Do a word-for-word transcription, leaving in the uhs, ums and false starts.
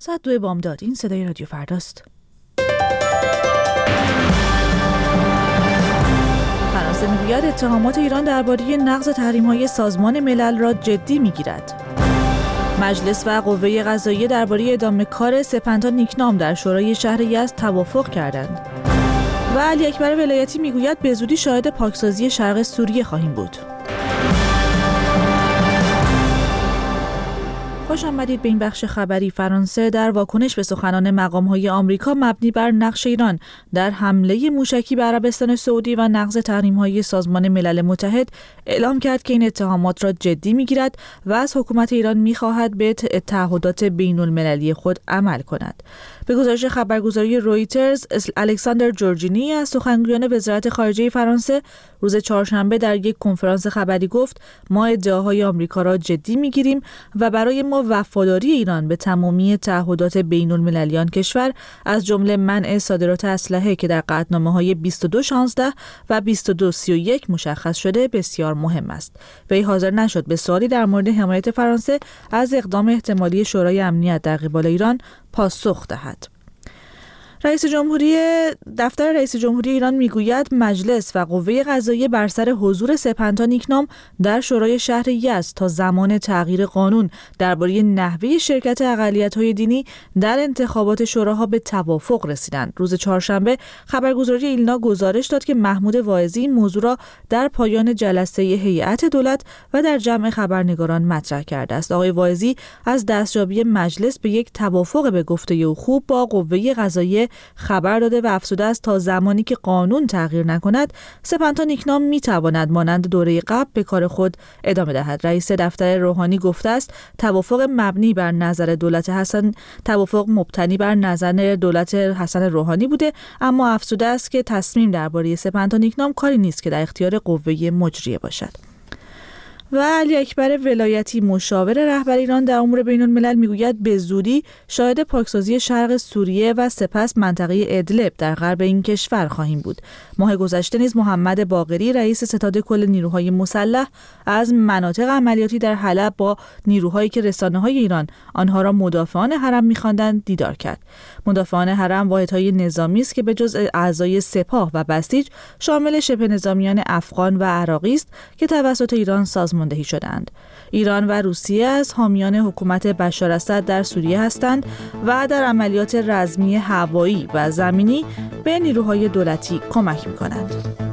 ساعت دو بامداد. این صدای رادیو فرداست. فرانسه میگوید اتهامات ایران درباره نقض تحریم‌های سازمان ملل را جدی میگیرد. مجلس و قوه قضاییه درباره ادامه کار سپنتا نیکنام در شورای شهر یزد توافق کردند. و علی اکبر ولایتی میگوید به زودی شاهد پاکسازی شرق سوریه خواهیم بود. خوش آمدید به این بخش خبری. فرانسه در واکنش به سخنان مقام‌های آمریکا مبنی بر نقش ایران در حمله موشکی به عربستان سعودی و نقض تحریم‌های سازمان ملل متحد اعلام کرد که این اتهامات را جدی می‌گیرد و از حکومت ایران می‌خواهد به تعهدات بین‌المللی خود عمل کند. به گزارش خبرگزاری رویترز، الکساندر جورجینی از سخنگویان وزارت خارجه فرانسه روز چهارشنبه در یک کنفرانس خبری گفت: ما ادعاهای آمریکا را جدی می‌گیریم و برای ما وفاداری ایران به تمامی تعهدات بین‌المللی آن کشور از جمله منع صادرات اسلحه که در قطعنامه‌های بیست و دو شانزده و بیست و دو سی و یک مشخص شده بسیار مهم است. وی حاضر نشد به سوالی در مورد حمایت فرانسه از اقدام احتمالی شورای امنیت در قبال ایران پاسخ دهد. رئیس جمهوری دفتر رئیس جمهوری ایران میگوید مجلس و قوه قضاییه بر سر حضور سپنتا نیکنام در شورای شهر یزد تا زمان تغییر قانون درباره نحوه شرکت اقلیت‌های دینی در انتخابات شوراها به توافق رسیدند. روز چهارشنبه خبرگزاری ایلنا گزارش داد که محمود واعظی این موضوع را در پایان جلسه هیئت دولت و در جمع خبرنگاران مطرح کرده است. آقای واعظی از دستیابی مجلس به یک توافق به گفته او خوب با قوه قضاییه خبر داده و افزوده است تا زمانی که قانون تغییر نکند سپنتا نیکنام میتواند مانند دوره قبل به کار خود ادامه دهد. رئیس دفتر روحانی گفته است توافق مبنی بر نظر دولت حسن توافق مبتنی بر نظر دولت حسن روحانی بوده، اما افزوده است که تصمیم درباره سپنتا نیکنام کاری نیست که در اختیار قوه مجریه باشد. و علی اکبر ولایتی مشاور رهبر ایران در امور بین الملل میگوید به زودی شاهد پاکسازی شرق سوریه و سپس منطقه ادلب در غرب این کشور خواهیم بود. ماه گذشته نیز محمد باقری رئیس ستاد کل نیروهای مسلح از مناطق عملیاتی در حلب با نیروهایی که رسانه‌های ایران آنها را مدافعان حرم می‌خواندند دیدار کرد. مدافعان حرم واحدهای نظامی است که به جز اعضای سپاه و بسیج شامل شبه نظامیان افغان و عراقی است که توسط ایران سازماندهی شدند. ایران و روسیه از حامیان حکومت بشار اسد در سوریه هستند و در عملیات رزمی هوایی و زمینی به نیروهای دولتی کمک می‌کنند.